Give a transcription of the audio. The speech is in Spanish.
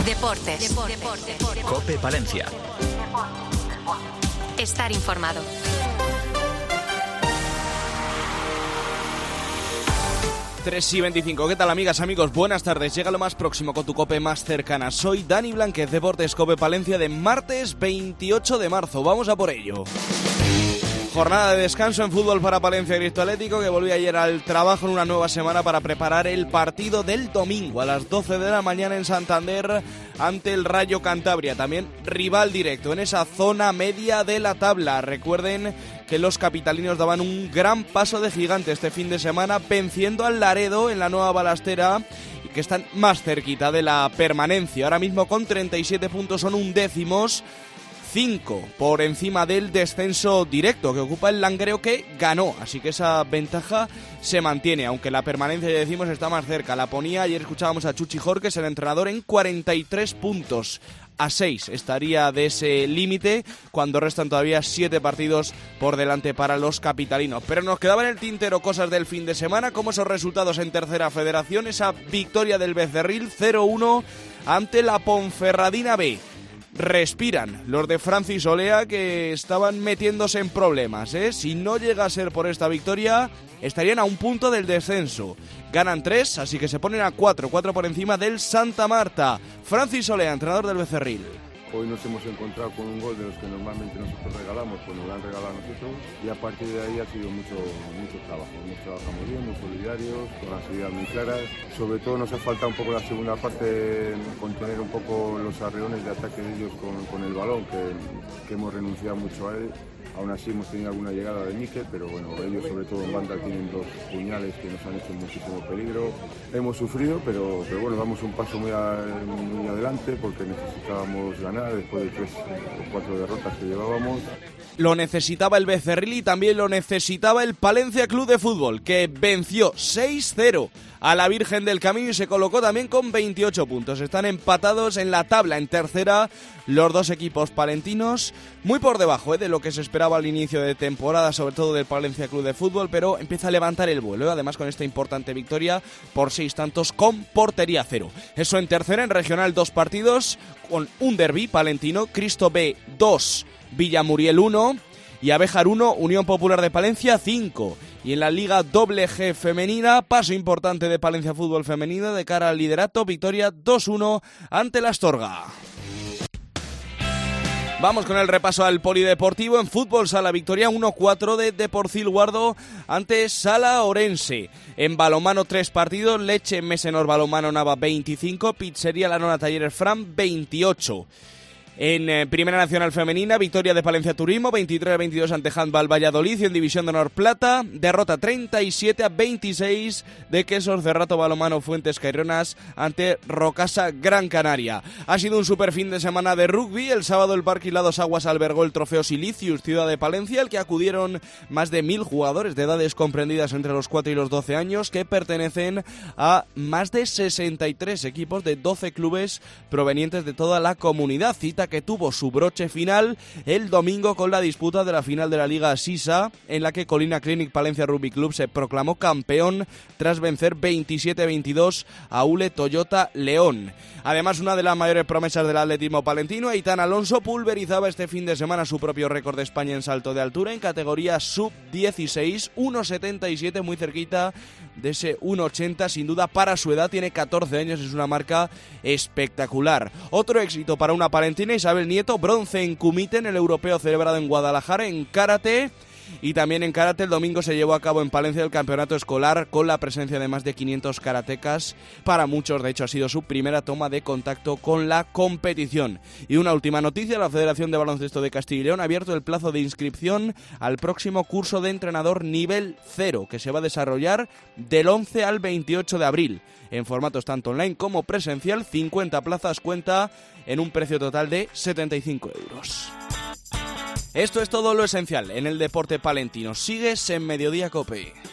Deportes. COPE Palencia. Estar informado. Tres y 25. ¿Qué tal, amigas, amigos? Buenas tardes. Llega lo más próximo con tu COPE más cercana. Soy Dani Blanquez, Deportes COPE Palencia, de martes 28 de marzo. Vamos a por ello. Jornada de descanso en fútbol para Palencia Cristo Atlético, que volvió ayer al trabajo en una nueva semana para preparar el partido del domingo a las 12 de la mañana en Santander ante el Rayo Cantabria, también rival directo en esa zona media de la tabla. Recuerden que los capitalinos daban un gran paso de gigante este fin de semana venciendo al Laredo en la Nueva Balastera, y que están más cerquita de la permanencia. Ahora mismo con 37 puntos son undécimos, 5 por encima del descenso directo que ocupa el Langreo, que ganó, así que esa ventaja se mantiene, aunque la permanencia, ya decimos, está más cerca. La ponía, ayer escuchábamos a Chuchi Jorques, el entrenador, en 43 puntos. A 6 estaría de ese límite cuando restan todavía 7 partidos por delante para los capitalinos. Pero nos quedaban en el tintero cosas del fin de semana, como esos resultados en Tercera Federación, esa victoria del Becerril 0-1 ante la Ponferradina B. Respiran los de Francis Olea, que estaban metiéndose en problemas, ¿eh? Si no llega a ser por esta victoria, estarían a un punto del descenso. Ganan 3, así que se ponen a 4 por encima del Santa Marta. Francis Olea, entrenador del Becerril. Hoy nos hemos encontrado con un gol de los que normalmente nosotros regalamos, pues nos lo han regalado a nosotros, y a partir de ahí ha sido mucho trabajo. Hemos trabajado muy bien, muy solidarios, con las ideas muy claras. Sobre todo nos ha faltado un poco la segunda parte, contener un poco los arreones de ataque de ellos con el balón, que hemos renunciado mucho a él. Aún así hemos tenido alguna llegada de Níquel, pero bueno, ellos sobre todo en banda tienen 2 puñales que nos han hecho muchísimo peligro. Hemos sufrido, pero bueno, vamos un paso muy adelante, porque necesitábamos ganar después de 3 o 4 derrotas que llevábamos. Lo necesitaba el Becerril y también lo necesitaba el Palencia Club de Fútbol, que venció 6-0 a la Virgen del Camino y se colocó también con 28 puntos. Están empatados en la tabla en tercera los dos equipos palentinos, muy por debajo de lo que se esperaba al inicio de temporada, sobre todo del Palencia Club de Fútbol, pero empieza a levantar el vuelo, además con esta importante victoria por 6 tantos con portería 0. Eso en tercera. En regional, 2 partidos con un derbi palentino: Cristo B 2, Villamuriel 1 y Abéjar 1, Unión Popular de Palencia 5. Y en la Liga G femenina, paso importante de Palencia Fútbol femenino de cara al liderato, victoria 2-1 ante la Astorga. Vamos con el repaso al polideportivo. En fútbol sala, victoria 1-4 de Deporcil Guardo ante Sala Orense. En balonmano, 3 partidos: Leche Mesenor Balonmano Nava 25, Pizzería La Nona Talleres Fran 28. En Primera Nacional Femenina, victoria de Palencia Turismo 23-22 ante Handball Valladolid. Y en División de Honor Plata, derrota 37-26 de Quesos Cerrato Balonmano Fuentes Cairronas ante Rocasa Gran Canaria. Ha sido un super fin de semana de rugby. El sábado el Parque Hilados Aguas albergó el trofeo Silicius Ciudad de Palencia, al que acudieron más de 1000 jugadores de edades comprendidas entre los 4 y los 12 años, que pertenecen a más de 63 equipos de 12 clubes provenientes de toda la comunidad. Cita que tuvo su broche final el domingo con la disputa de la final de la Liga Sisa, en la que Colina Clinic Palencia Rugby Club se proclamó campeón tras vencer 27-22 a Ule Toyota León. Además, una de las mayores promesas del atletismo palentino, Aitán Alonso, pulverizaba este fin de semana su propio récord de España en salto de altura en categoría sub-16, 1,77, muy cerquita de ese 1,80, sin duda para su edad. Tiene 14 años, es una marca espectacular. Otro éxito para una palentina, Isabel Nieto, bronce en Kumite en el europeo celebrado en Guadalajara. En karate, y también en karate, el domingo se llevó a cabo en Palencia el campeonato escolar con la presencia de más de 500 karatecas. Para muchos, de hecho, ha sido su primera toma de contacto con la competición. Y una última noticia: la Federación de Baloncesto de Castilla y León ha abierto el plazo de inscripción al próximo curso de entrenador nivel 0, que se va a desarrollar del 11 al 28 de abril. En formatos tanto online como presencial, 50 plazas, cuenta en un precio total de 75 euros. Esto es todo lo esencial en el deporte palentino. Sigues en Mediodía COPE.